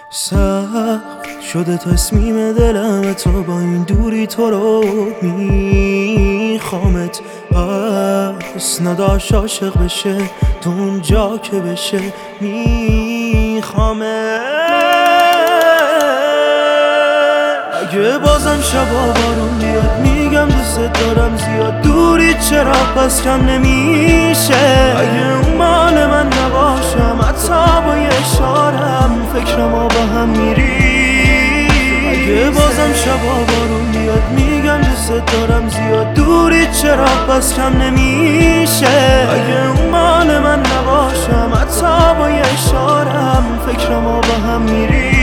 سخت شده تصمیم دلم تا با این دوری تو رو میخوامت، پس نداشت عاشق بشه تو اونجا که بشه میخوامت. اگه بازم شبا بارون بیاد میگم دوست دارم زیاد، دوری چرا پس کم نمیشه؟ اگه اون مال من نباشم حتی با یه اشارم فکرم با هم میری. اگه بازم شبا بارون بیاد میگم دوست دارم زیاد، دوری چرا پس کم نمیشه؟ اگه اون مال من نباشم حتی با یه اشارم فکرم با هم میری.